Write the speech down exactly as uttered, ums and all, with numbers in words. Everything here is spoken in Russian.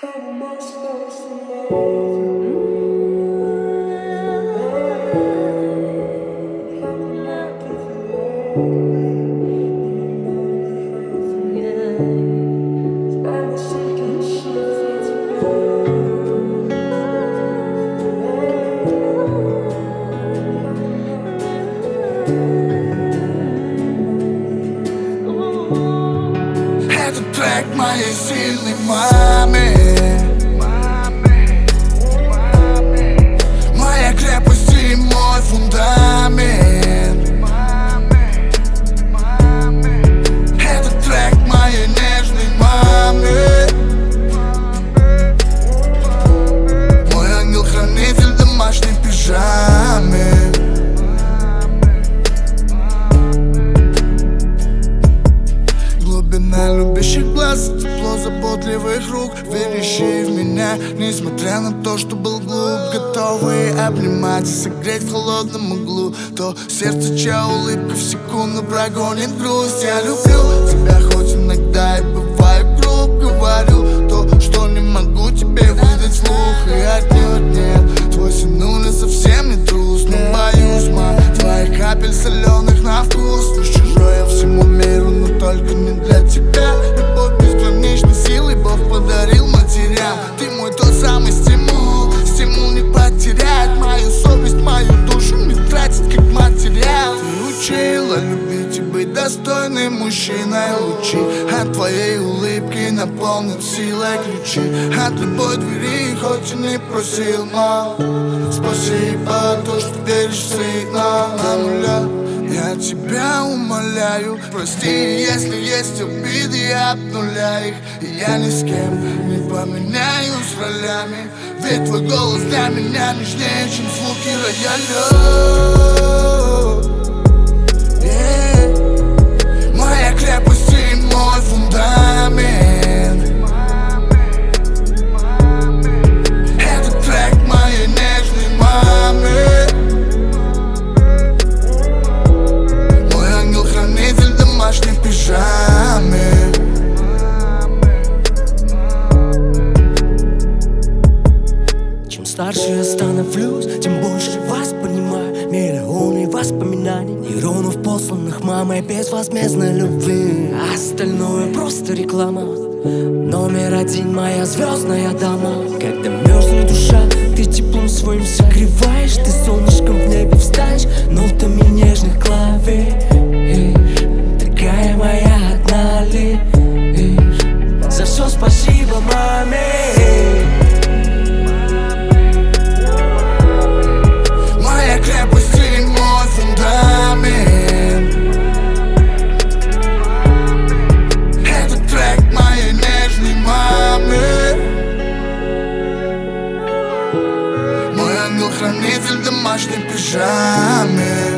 Этот трек моей сильной маме. Моя крепость и мой фундамент. Этот трек моей нежной маме. Мой ангел-хранитель в домашней пижаме. Глубина любящих глаз, тепло заботливых рук, верящие в меня, несмотря на то, что был глуп. Готовые обнимать и согреть в холодном углу. То сердце, чья улыбка в секунду прогонит грусть. Я люблю тебя, хоть иногда и бываю груб. Говорю то, что не могу тебе выдать вслух. И отнюдь нет, твой сынуля совсем не трус. Но боюсь, мам, твоих капель соленых на вкус. Лишь чужой я всему миру, но только не для тебя. Любовь безграничной силы Бог подарил матерям. Ты мой тот самый стимул, стимул не потерять мою совесть, мою душу не тратить как материал. Ты учила любить и быть достойным мужчиной. Лучи от твоей улыбки наполнят силой ключи от любой двери, хоть и не просил, но спасибо, то, что веришь в сына. Мамуля, я тебя умоляю, прости, если есть обиды, я обнуляю их. И я ни с кем не поменяюсь ролями, ведь твой голос для меня нежнее, чем звуки рояля. Yeah. Моя крепость и мой фундамент. Этот трек моей нежной маме. В пижаме. Чем старше я становлюсь, тем больше вас понимаю. Миллионы воспоминаний, нейронов, посланных мамой безвозмездной любви. Остальное просто реклама. Номер один моя звездная дама. Когда мерзнет душа, ты теплом своим согреваешь. Ты солнышком в небе встанешь нотами нежных клавиш. Дорогая моя, одна лишь. За все спасибо маме. Моя крепость и мой фундамент. Этот трек моей нежной мамы. Мой ангел-хранитель в домашней пижаме.